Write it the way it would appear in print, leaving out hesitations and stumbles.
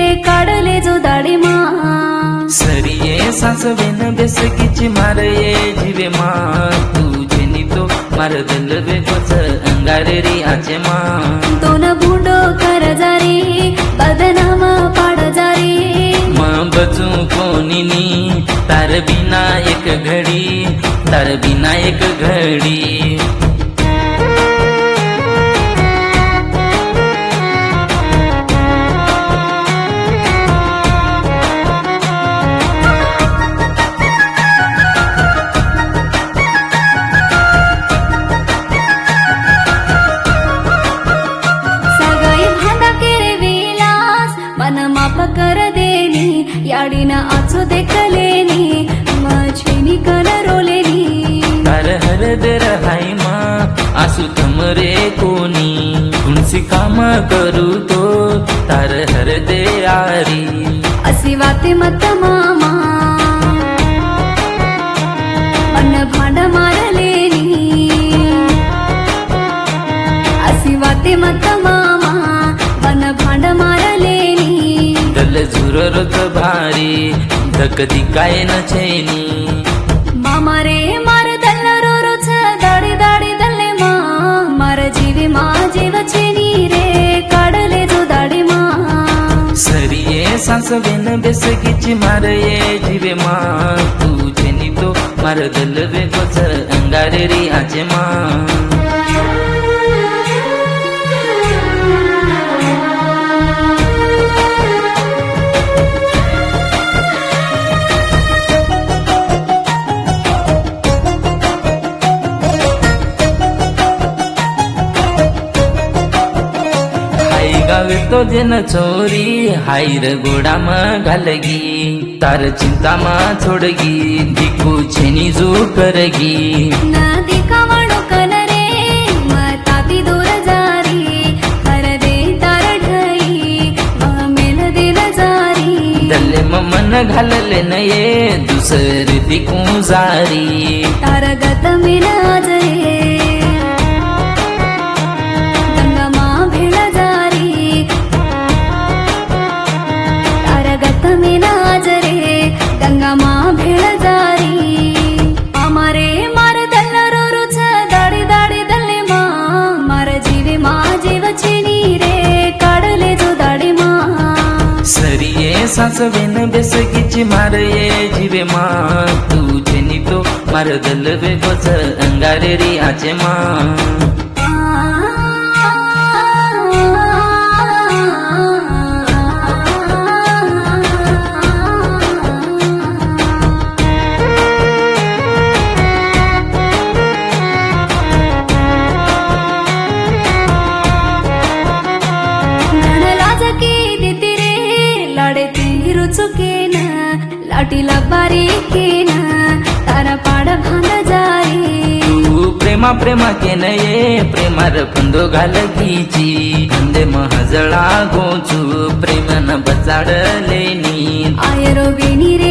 काढले जो दाढी मा सरिये सासवेन बेसकीची मारये जीवे मा तुझे नितो मार दलवे गोच अंगारेरी आचे मा तो न भूंडो कर जारी बदनाम पाड जारी बचू कोनिनी तार बिना एक घड़ी तार बिना एक घड़ी माप कर देनी याडीना आचो देखलेनी मछेनी कलरोलेनी तार हरदर हाय मा आसू तमरे कोनी कुणसी काम करू तो तार हरदे आरी असी वाते मत मामा मन भांड मारलेनी असी वाते मत मामा मन भांड मारलेनी दल झुररत भारी धकदी काय न छैनी मामा रे मार दल रोरोच दाडी दाडी दल्ले मा मार जीवे मा जीव छेनी रे काढले जो दाडी मा सरिये सासवेन बेसकीची मारये जीवे मा तुझे नितो मार दलवे गोच अंगारेरी आचे मा गावे तो जन चोरी हायर गोडा मा घालगी तार चिंता मा छोडगी दिकू छेनी जो करगी नदी कावणो कनरे मताती दूर जारी कर दे तार ढई मेल दिल जारी दल्ले मन घालले नये दुसर दिकू जारी तार गत मिल आजरे गंगा मा भेळ जारी आमारे मार दल्ल रोरोच दाडी दाडी दल्ले मा मार जीवे मा जीव छेनी रे काढले जो दाडी मा सरिये सासवेन बेसकीची मारये जीवे मा तुझे नितो मार दलवे गोच अंगारेरी आचे मा चुकेन लाटीला बारीकेन तारा पाड भांग जारी तू प्रेमा प्रेमा केनये प्रेमार फंदो घालगीची अंदे महजळा गोचू प्रेमन बचाडलेनी आयरो वेणी रे